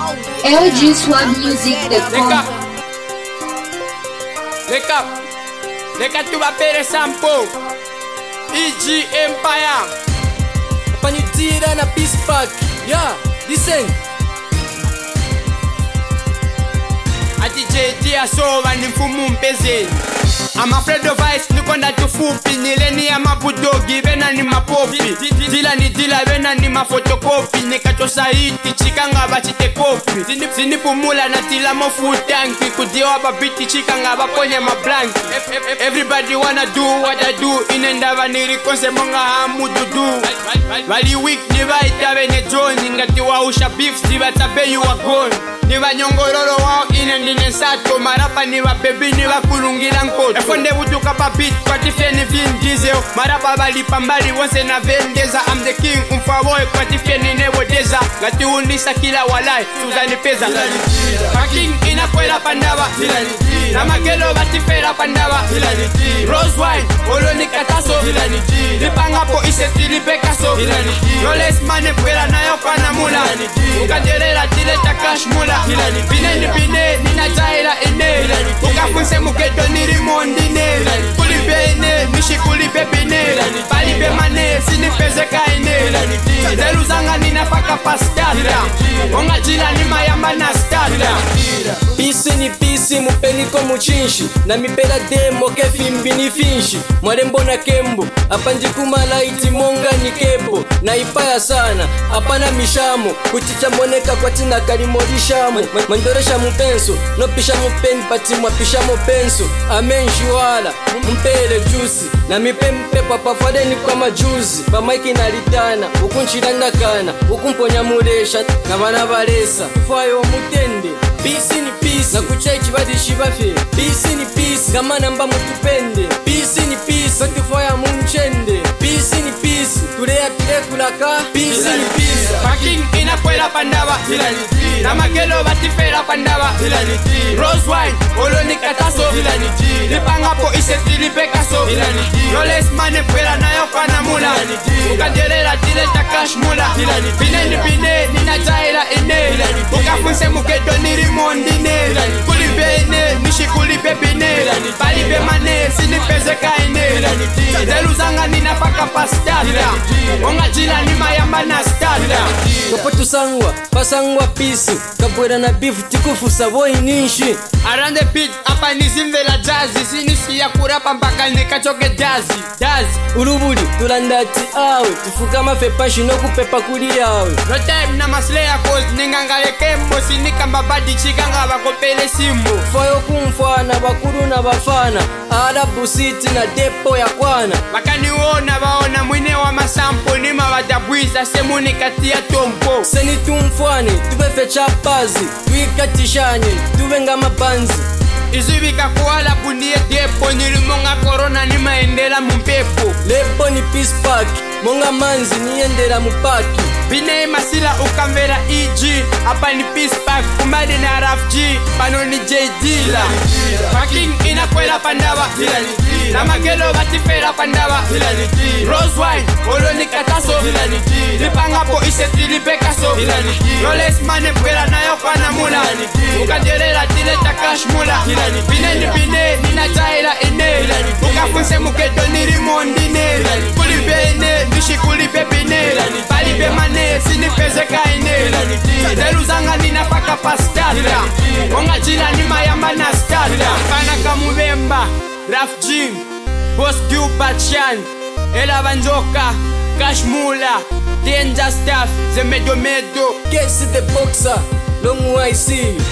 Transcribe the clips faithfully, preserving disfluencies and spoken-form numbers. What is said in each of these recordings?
L G Swag Music dot com. Wake up, wake up to Bapere Sampo, E G Empire. Panitira na Peace Park. Yeah, listen. Ati J D asova ni mfumu mpeze. I'm afraid of ice, nikonda tufupi. Nileni ya mabudogi, vena ni mapopi. Dila ni dila, vena ni mafotokopi. Nikachosa hiti, chikanga bachite kopi. Sinipumula na tila mofutanki. Kudiwa babiti, chikanga baponye mablanki. Everybody wanna do what I do. Inendava nirikonse monga hamu dudu. Wali week, niva itabe ne Johnny. Ngati wa usha beef, siva tabe you are gone. Niva nyongororo wao inendine sato. Marapa niva baby, niva kulungira nkoto. Efonde butuka pa beat, kwa tifeni Vin Diesel. Marapa bali pambali, onse na vendeza. I'm the king, umfa boy, kwa tifeni nebo deza. Ngati unisa kila walai, Suzani peza. Parking inakwela pandava, na magelo batifera pandava. Rose wine, olo ni kataso. Lipanga po iseti lipekaso. No less money, pwela na yoka na mula. Ukajerela tileta cash mula. Bine ni bine, nina jaila ine. Ukafunse muketo nirimondine. Kulibe ine, nishi kulibe bine. Palibe mane, sinipeze kaine. Neluzanga ninafaka pastata. Onga jila ni mayamba na stata. Pisi ni pisi mupeniko muchinshi. Na mipela demo kefimbi ni finshi. Mwarembo na kembo, hapa njikuma laiti monga ni kepo. Na ipaya sana, hapa na mishamo. Kuchicha moneka kwa tina kalimorishamo. Mandoresha mupenso, no pisha mupeni pati mwapisha mupenso. Amen shiwala, mpele juicy. Na mipempe papafade ni kwa majuzi. Pa maiki na litana, ukunchila nakana. Ukumponya muresha, na wanabaresa. Fayo mutende, pisi ni pisi. Na kuchaichi badi shibafe, pisi ni pisi. Kama namba mutupende, pisi ni pisi. Katufaya munchende, pisi ni pisi. Tulea tule kulaka, pisi ni pisi. Parking inakwela pandava, na magelo batifera pandava. Rose wine, olo ni kataso. Lipanga po iseti lipekaso. No less money, pwela na yoka na mula. Ukajerela tileta cash mula. Bine ni bine, nina jaila ine. Ukafunse muketo nirimondine. Kulibe ine, nishi kulibe bine. Palibe mane, sinipeze kaine. Neluzanga ninafaka pastata. Onga jila ni mayamba na stata. Kapotu sangwa, pasangwa pisi. Kabwera na beef tikufu saboi ninshi. Around the beat, hapa nizimve la jazzy. Sinisikia kurapa mpaka nikachoke jazzy. Jazzy Urubuli, tulandati awe. Tufuka mafepashi no kupepa kuli yawe. no time na maslaya cause ningangale kembo. Sinika mbabadi chikanga bakopele simbo. Fayo kumfana, bakuru na bafana. Arabu city na depo ya kwana. Bakaniona baona mwine wa masampo. Nima wadabwiza semuni kati ya tompo. Seni tumfwane, tubefe chapazi. Tuikatishanye, tubenga mabanzi. Izubika kuala bunye depo. Nilimonga corona nimaendela mumpepo. Lepo ni Peace Park, monga manzi niendela mupaki. Bine masila ukamvera E G. Hapa ni Peace Park, kumbadi na R F G. Pano ni J D la. Parking inakwela pandava, na magelo batifera pandava. Rose wine, olo ni kataso. Lipanga po iseti lipekaso. No less money, pwela na yoka na mula. Ukajerela tileta cash mula. Bine ni bine, nina jaila ine. Ukafunse muketo nirimondine. Kulibe ine, nishi kulibe bine. Palibe mane, sinipeze kaine. Neluzanga ninafaka pastata. Onga jila ni mayamba na stata. Kana kamubemba, Raf Jim, Boss Gilbert Chan, Ela Banjoka, Cash Mula, Danger Staff, Zemedo Medo. Casey the boxer, long way see you.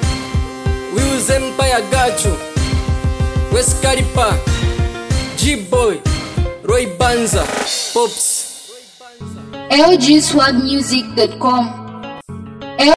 Wheels Empire got you. West Calipa, G-Boy, Roy Banza, Pops. L G Swag Music dot com.